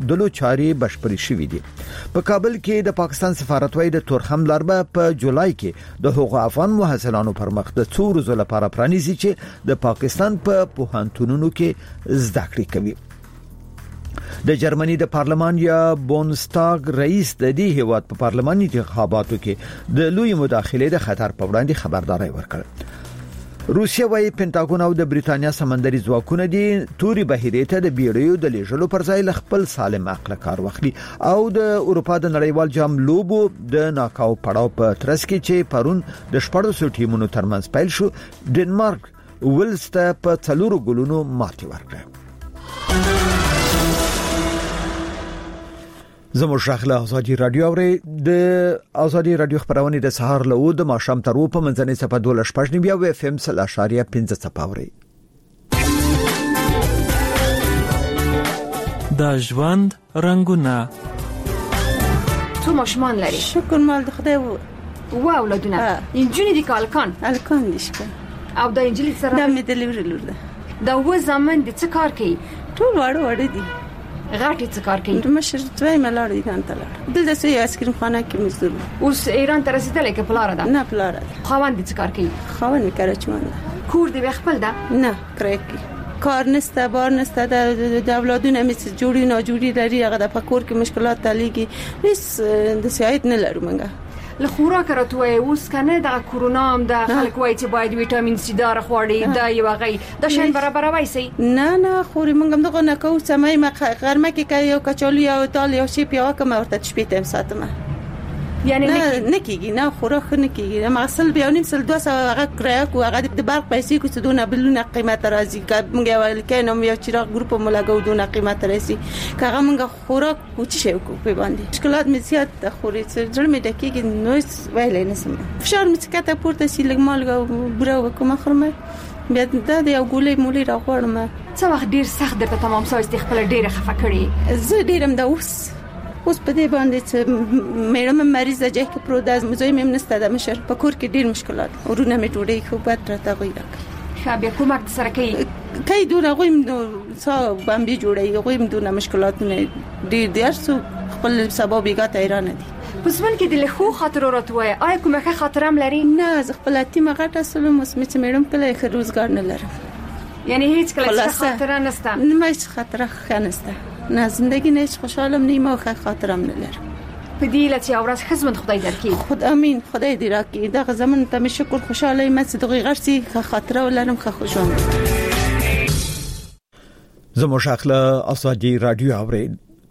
دلو چاري بشپړې شوې دي. په کابل کې د پاکستان سفارتوي د تورخم لاربه په جولای کې د حقوق افغان محصلانو پر مخ د څو ورځې لپاره پرانیزي چې د پاکستان په پوهنتونونو کې زده کړې کوي. د جرمني د پارلمان یا بونستاګ رئیس د دې هیواد په پارلماني انتخاباتو کې د لوی مداخله د خطر په وړاندې خبرداري ورکړه. روسیا وايي پینټاګون او د بریتانیا سمندري ځواکونه دي توري بهیرې ته د بیړیو د لیږلو پر ځای خپل سالم عقل کار واخلي او د اروپا د نړیوال جام لوبو د ناکاو پړاو په ترڅ کې چې پرون د 14 ټیمونو ترمنځ پیل شو ډنمارک ولز ته په 4 ګولونو ماتې ورکړه. زموږ شاخله ازادي رادیو اوري د ازادي رادیو خبرونه د سهار له د ماشام تر په منځنۍ صفه 12 بیا و اف ام 0.5 صفه اوري. د ژوند رنگونه تو ماشومان لري؟ شکر مال د خدای و اولادونه انجونی دي کالکان الکان نشته او د انجلی سره د مدلوري لور ده دا و زمن د څه کار کوي؟ ټول وړ دي غاټي څه کار کوي؟ مشر دوی ملاړ دي کان تلړ دلته سې اسکریم خانه کې مزدور اوس ایران ته رسیدلې کې پلار ده؟ نه پلار ده. خاوند څه کار کوي؟ خاوند کراچوان کور دی خپل ده؟ نه کرکی کار نسته بار نسته د اولادونه مې جوړی نه جوړی لري هغه د پکور کې مشکلات تعلیقي هیڅ د سیاحت نه لرو منګه له خوراک راټوي اوس کنه د کورونا هم د خلک وایي چې باید ویټامین سي دار خوړی دا یو غي د شین برابر وایسي نه خوري مونږ دغه نه کو سمای ما غرمه کې یو کچالو یو دال یو شی پیاوه کوم ورته شپې ساتمه یعنی نه کیږي نه خوراک نه کیږي ما اصل بیا نیم سل 200 هغه کرایه کو هغه د برق پیسې کو څه دونه بلونه قیمت راځي مونږ ویل کینم یو چراغ ګروپ ملګو دونه قیمت راځي کغه مونږ خوراک کوچ شي کو په باندې مشکلات مې زیات خوري څه ځل مې دکېږي نو ویل نه سم فشار مې کته پورته سي لګمالګو برو کوم خرمه بیا د یو ګولې مولې راغورم څه وخت ډیر سخت درته تمام سوي استخبال ډیره خفه کړي زه ډیرم دا اوس په دې باندې چې مېرمن مریض ده چې پروداز مزوي مې نسته د مشر په کور کې ډیر مشکلات ورونه مې ټوډې خو بد راته غوړه شابه کومک سره کوي دونه غویم نو څو باندې جوړي غویم دونه مشکلات نه ډیر سو خپل سبب یې ګټه ایران دي پسمن کې د له خاطر راټوي آیا کومه خاطر هم لري؟ نه ز خپل تیمه غټه سلم اوس مې مېرم کله خو روزګار نه لرم یعنی هیڅ کله خاطر نشته نه هیڅ خاطر نشته نه زندگی نه خوشحالم نیم او خاطرم نه لرم په دې لته اورس خدمت خدای درکې خود امین خدای دې راکې دغه زمون ته شکر خوشاله یم چې دغه غرسي خاطر ولرم خوشاله زموږ شاخله ازادي رادیو اوري